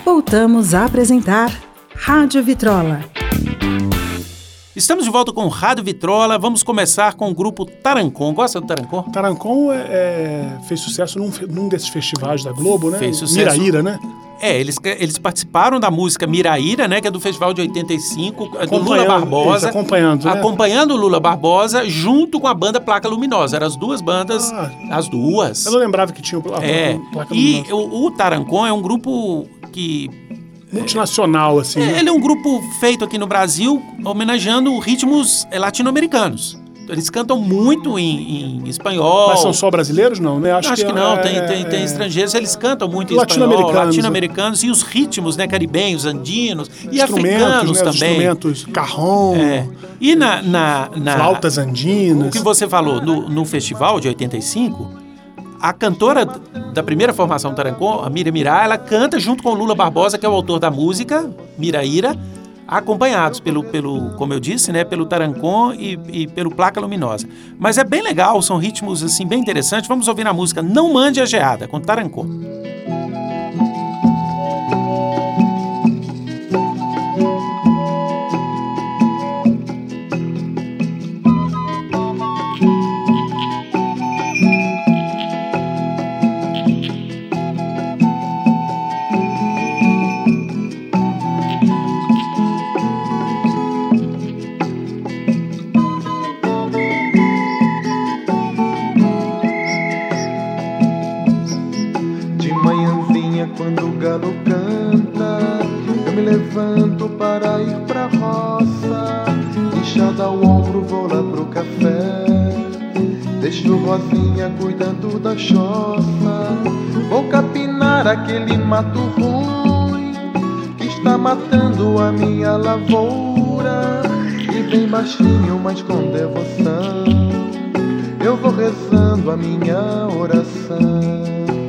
Voltamos a apresentar Rádio Vitrola. Estamos de volta com o Rádio Vitrola. Vamos começar com o grupo Tarancon. Gosta do Tarancon? Tarancon fez sucesso num desses festivais da Globo, né? Fez sucesso. Miraíra, né? Eles participaram da música Miraíra, né? Que é do Festival de 85, do Lula Barbosa. Acompanhando o Lula Barbosa, junto com a banda Placa Luminosa. Eram as duas bandas, as duas. Eu não lembrava que tinha a Placa Luminosa. E o Tarancon é um grupo que... multinacional, assim. Né? Ele é um grupo feito aqui no Brasil, homenageando ritmos latino-americanos. Eles cantam muito em espanhol. Mas são só brasileiros, não? Né? Acho que não. Tem estrangeiros. Eles cantam muito em espanhol, latino-americanos. E os ritmos, né, caribenhos, andinos e africanos, né, também. Instrumentos, carrom. E flautas andinas. O que você falou, no festival de 85... A cantora da primeira formação Tarancon, a Miriam Mirá, ela canta junto com o Lula Barbosa, que é o autor da música, Miraíra, acompanhados como eu disse, né, pelo Tarancon e pelo Placa Luminosa. Mas é bem legal, são ritmos assim, bem interessantes. Vamos ouvir a música Não Mande a Geada, com Tarancon. Cuidando da choça, vou capinar aquele mato ruim que está matando a minha lavoura. E bem baixinho, mas com devoção, eu vou rezando a minha oração.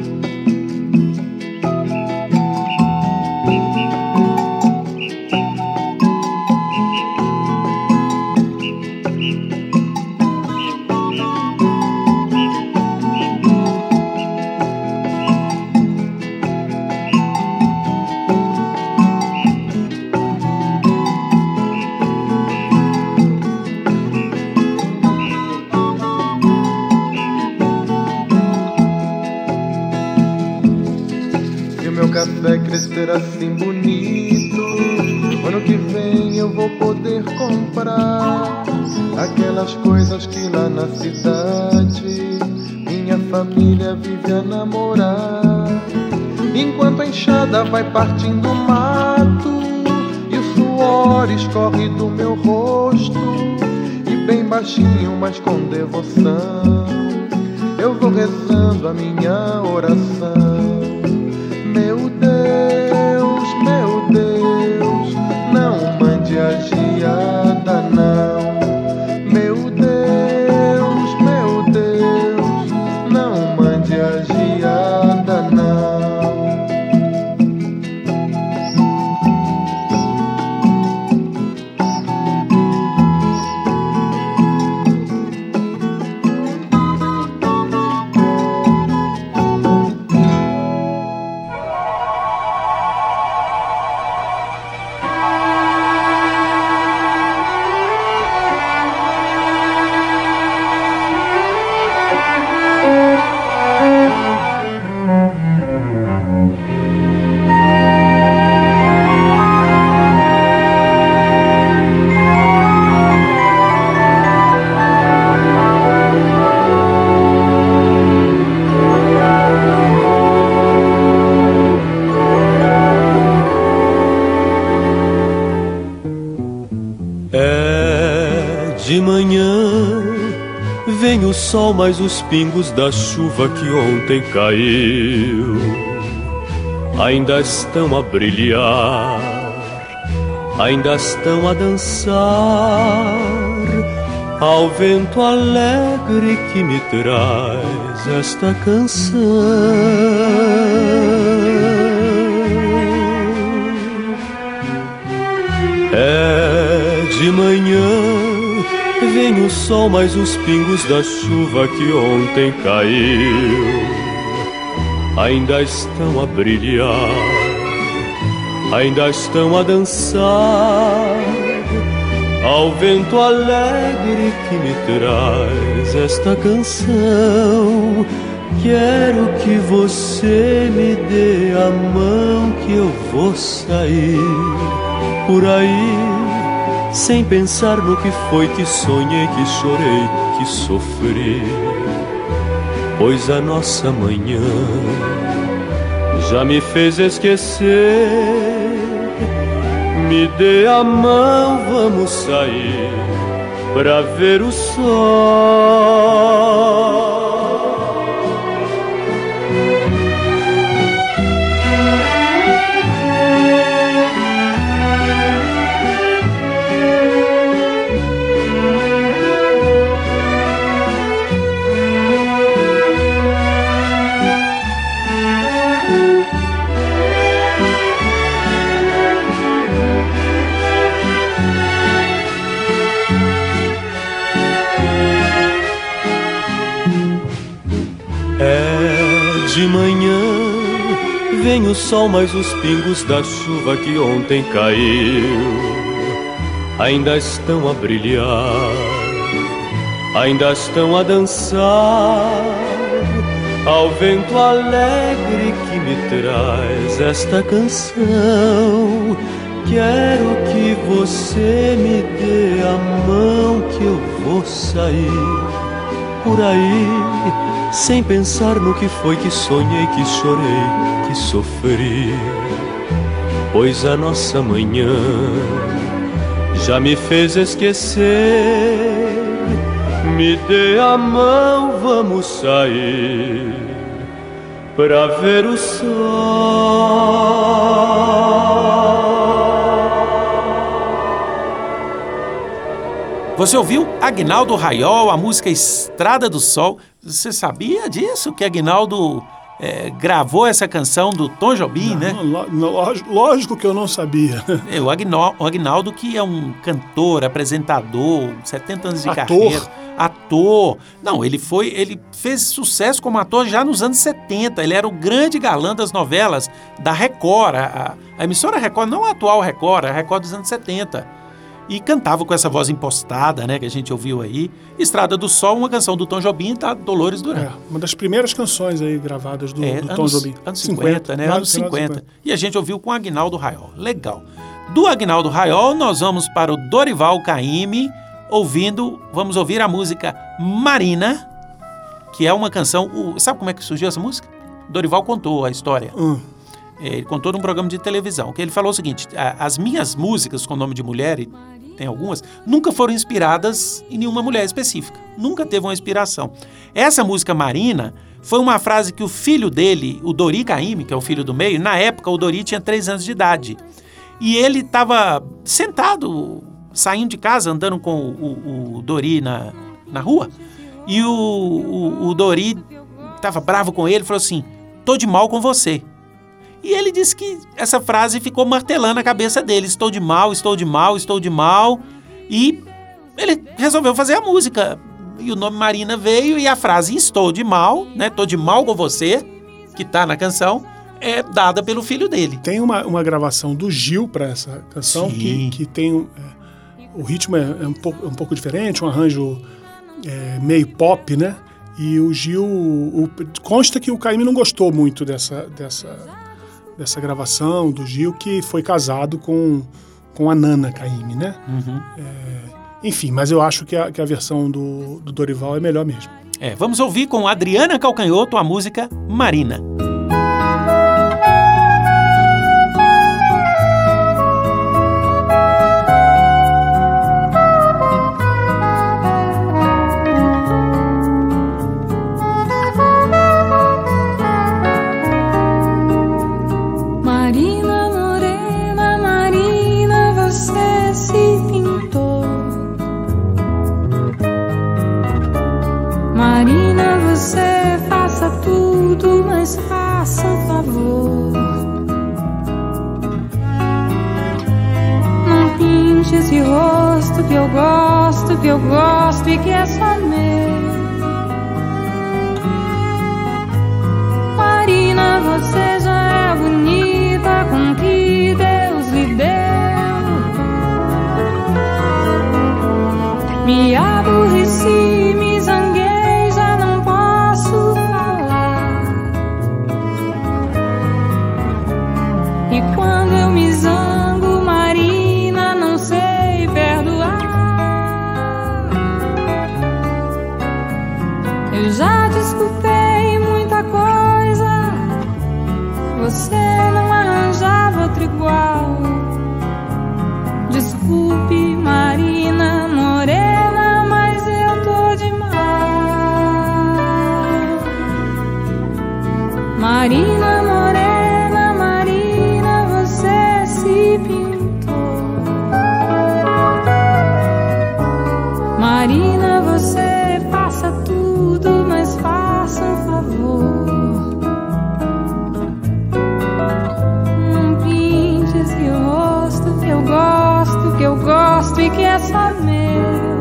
Café crescer assim bonito, ano que vem eu vou poder comprar aquelas coisas que lá na cidade minha família vive a namorar. Enquanto a enxada vai partindo o mato e o suor escorre do meu rosto, e bem baixinho, mas com devoção, eu vou rezando a minha oração. Meu Deus, não mande a geada, não. Meu Deus, não mande a geada, não. De manhã vem o sol, mas os pingos da chuva que ontem caiu ainda estão a brilhar, ainda estão a dançar ao vento alegre que me traz esta canção. É de manhã vem o sol, mas os pingos da chuva que ontem caiu ainda estão a brilhar ainda estão a dançar ao vento alegre que me traz esta canção. Quero que você me dê a mão, que eu vou sair por aí, sem pensar no que foi que sonhei, que chorei, que sofri. Pois a nossa manhã já me fez esquecer. Me dê a mão, vamos sair pra ver o sol. De manhã vem o sol, mas os pingos da chuva que ontem caiu ainda estão a brilhar, ainda estão a dançar ao vento alegre que me traz esta canção. Quero que você me dê a mão, que eu vou sair por aí, sem pensar no que foi que sonhei, que chorei, que sofri. Pois a nossa manhã já me fez esquecer. Me dê a mão, vamos sair pra ver o sol. Você ouviu Aguinaldo Raiol, a música Estrada do Sol. Você sabia disso? Que Aguinaldo gravou essa canção do Tom Jobim, né? Lógico que eu não sabia. O Aguinaldo, que é um cantor, apresentador, 70 anos de carreira. Ator. Não, ele fez sucesso como ator já nos anos 70. Ele era o grande galã das novelas da Record. A emissora Record, não a atual Record, a Record dos anos 70. E cantava com essa voz impostada, né, que a gente ouviu aí. Estrada do Sol, uma canção do Tom Jobim, tá? Dolores Duran. Uma das primeiras canções aí gravadas do Tom Jobim. Anos 50, né? Anos 50. E a gente ouviu com Aguinaldo Raiol. Legal. Do Aguinaldo Raiol, nós vamos para o Dorival Caymmi, vamos ouvir a música Marina, que é uma canção... Sabe como é que surgiu essa música? Dorival contou a história. Ele contou num programa de televisão, que ele falou o seguinte: as minhas músicas com nome de mulher, e tem algumas, nunca foram inspiradas em nenhuma mulher específica. Nunca teve uma inspiração. Essa música Marina foi uma frase que o filho dele, o Dori Caymmi, que é o filho do meio, na época o Dori tinha 3 anos de idade. E ele estava sentado, saindo de casa, andando com o Dori na rua. E o Dori estava bravo com ele, falou assim: tô de mal com você. E ele disse que essa frase ficou martelando a cabeça dele. Estou de mal, estou de mal, estou de mal. E ele resolveu fazer a música. E o nome Marina veio e a frase estou de mal, né? Tô de mal com você, que tá na canção, é dada pelo filho dele. Tem uma gravação do Gil para essa canção que tem... o ritmo é um pouco diferente, um arranjo meio pop, né? E o Gil... consta que o Caymmi não gostou muito dessa gravação do Gil, que foi casado com a Nana Caymmi, né? Enfim, mas eu acho que a versão do Dorival é melhor mesmo. Vamos ouvir com Adriana Calcanhoto a música Marina. Marina, você faça tudo, mas faça um favor. Não pinte esse rosto que eu gosto e que é só meu. Marina, você já é bonita com que Deus E quando eu me zango, Marina, não sei perdoar. Eu já desculpei muita coisa, você não arranjava outro igual. Desculpe, Marina morena, mas eu tô de mal. Marina morena, Marina, você se pintou. Marina, você faça tudo, mas faça um favor. Não pinte esse rosto que eu gosto e que é só meu.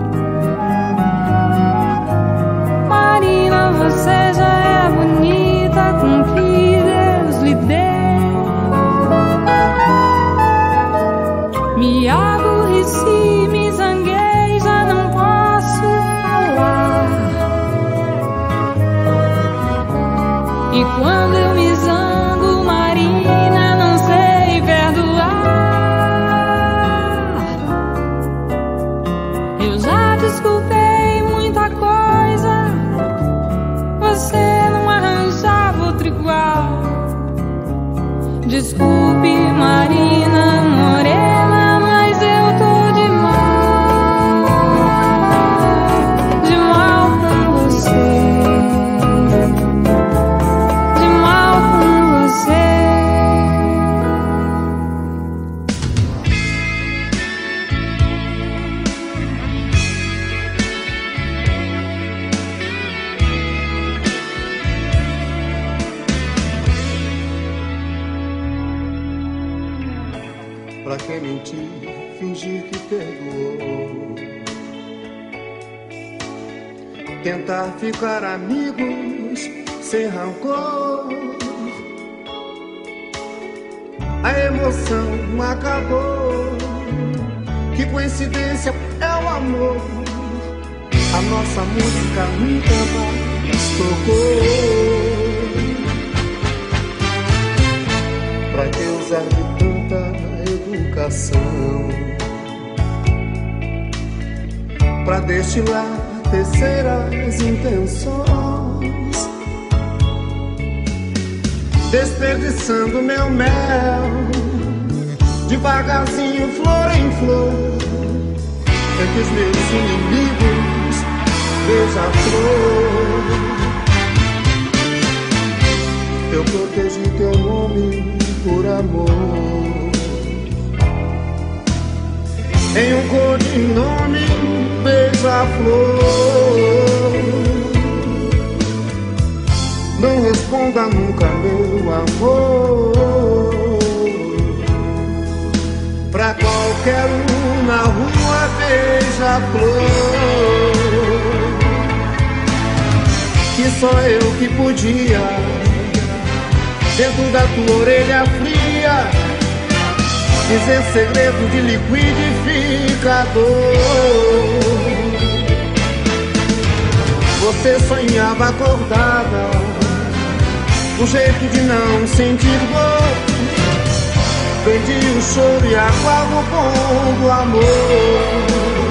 Marina, você já é bonita com o que Deus lhe deu. Me aborreci, me zanguei, já não posso falar. E quando eu me zango, Marina, não sei perdoar. Eu já desculpei muita coisa, você não arranjava outro igual. Desculpe, Marina morena, mas eu tô de mal com você, de mal com você. Pra que mentir, fingir que perdoou? Tentar ficar amigos sem rancor. A emoção acabou. Que coincidência é o amor. A nossa música nunca mais tocou. Pra que usar de tanta educação pra destilar terceiras intenções, desperdiçando meu mel devagarzinho, flor em flor, entre os meus inimigos, beija-flor. Eu protegi teu nome por amor, em um codinome, beija-flor. Não responda nunca, meu amor. Pra qualquer um na rua, beija-flor. Que só eu que podia, dentro da tua orelha fria, dizer segredo de liquidificador. Você sonhava acordada, um jeito de não sentir dor. Prendi o choro e água no pão do amor.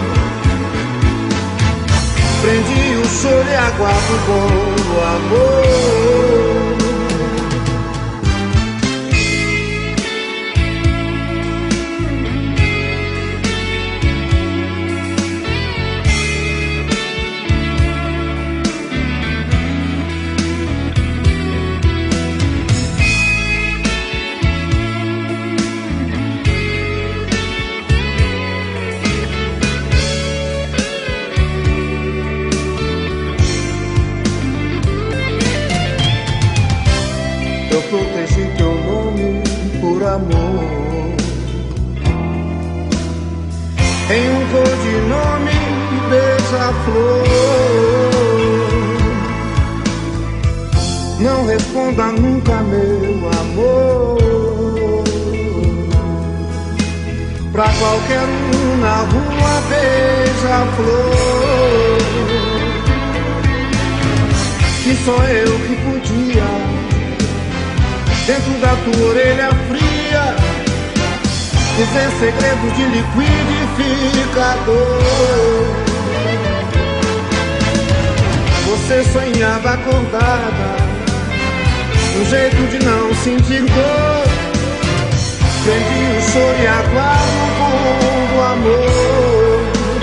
Prendi o choro e água no pão do amor. Eu protegi teu nome por amor, em um codinome, beija-flor. Não responda nunca, meu amor. Pra qualquer um na rua, beija-flor. Que só eu que podia, dentro da tua orelha fria, dizer segredos de liquidificador. Você sonhava acordada, um jeito de não sentir dor. Prendi o choro e aguardo o bom do amor.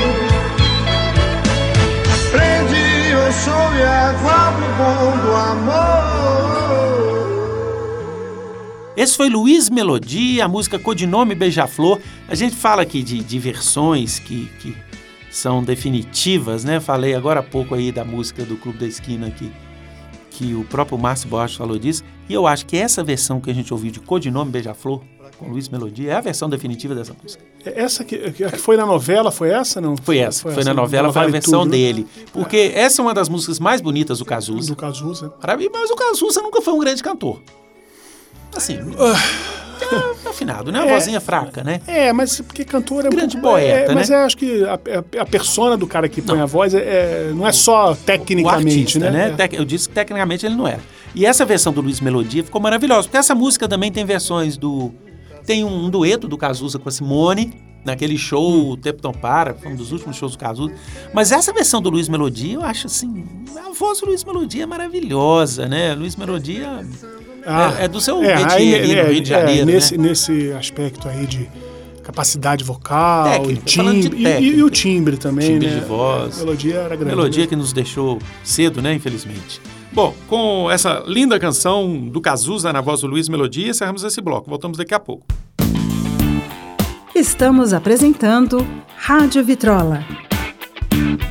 Prendi o choro e aguardo o bom do amor. Esse foi Luiz Melodia, a música Codinome Beija-Flor. A gente fala aqui de versões que são definitivas, né? Falei agora há pouco aí da música do Clube da Esquina aqui, que o próprio Márcio Borges falou disso, e eu acho que essa versão que a gente ouviu de Codinome Beija-Flor, com Luiz Melodia, é a versão definitiva dessa música. Essa que foi na novela, foi essa, não? Foi na novela, foi a versão tudo, dele. Porque essa é uma das músicas mais bonitas do Cazuza. Do Cazuza. Para mim, mas o Cazuza nunca foi um grande cantor. Assim, afinado, né? Uma vozinha fraca, né? Mas porque cantor é grande poeta, mas né? Mas acho que a persona do cara que põe a voz não é só tecnicamente, artista, né? Eu disse que tecnicamente ele não era. E essa versão do Luiz Melodia ficou maravilhosa, porque essa música também tem versões tem um dueto do Cazuza com a Simone, naquele show O Tempo Não Para, foi um dos últimos shows do Cazuza. Mas essa versão do Luiz Melodia, eu acho assim, a voz do Luiz Melodia é maravilhosa, né? Luiz Melodia é do seu métier ali no Rio de Janeiro, nesse aspecto aí de capacidade vocal, técnica, timbre, e o timbre também, timbre né? de voz. A melodia era grande. Melodia que nos deixou cedo, né? Infelizmente. Bom, com essa linda canção do Cazuza na voz do Luiz Melodia, encerramos esse bloco. Voltamos daqui a pouco. Estamos apresentando Rádio Vitrola.